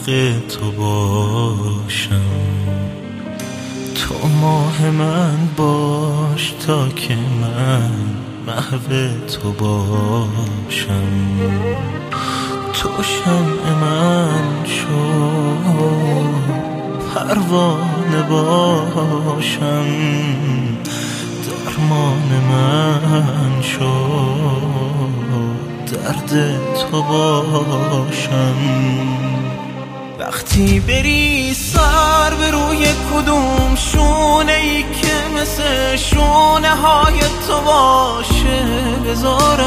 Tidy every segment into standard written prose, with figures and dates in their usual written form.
غرق تو باشم، تو ماه من باش تا که من محو تو باشم. تو شمع من شو پروانه باشم، درمان من شو درد تو باشم. وقتی بری سر به روی کدوم شونه ای که مثل شونه های تو باشه بذارم،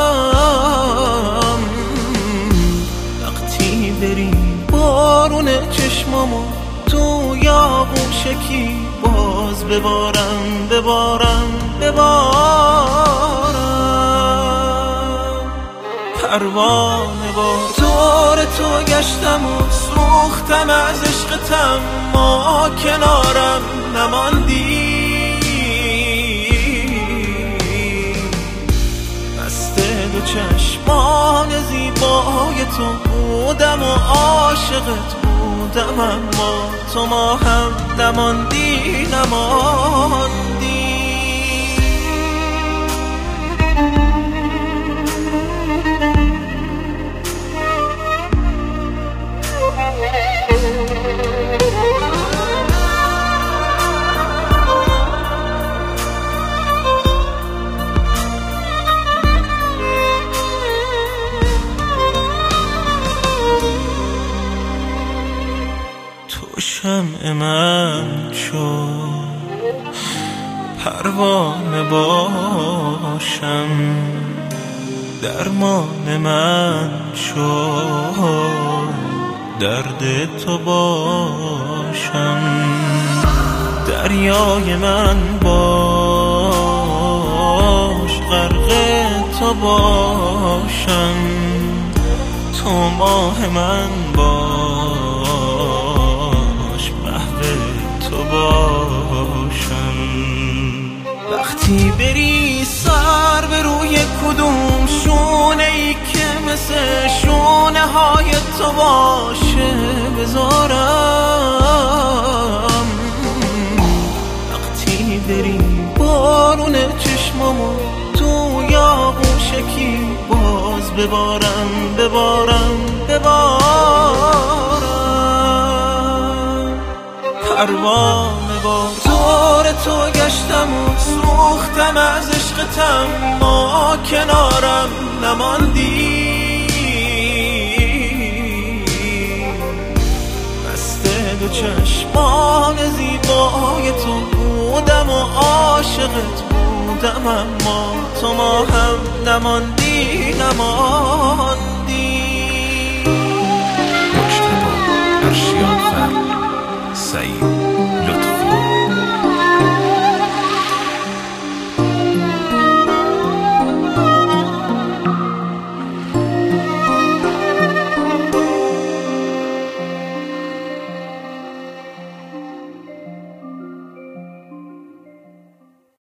وقتی بری بارون چشمامو تو یاغوشکی باز ببارم ببارم ببارم. پروانه با دور تو گشتم و سوختم از عشقتم، ما کنارم نماندی. بسته دو چشمان زیبای تو بودم و عاشقت بودم، اما تو ما هم نماندی نماندی. تو شمع من شو پروانه باشم، درمان من شو درد تو باشم. دریای من باش غرق تو باشم، تو ماه من باش محو تو باشم. وقتی بری سر به روی کدوم شونه ای که مثل شونه های تو باشه بذارم، وقتی بری بارون چشمامو تو یاغوشکی باز ببارم ببارم ببارم. پروانه با دور تو گشتم و سوختم از عشقتم، ما کنارم نماندی. بسته دو چشمان زیبای تو بودم و عاشقت بودم، اما تو ما هم نماندی نماندی.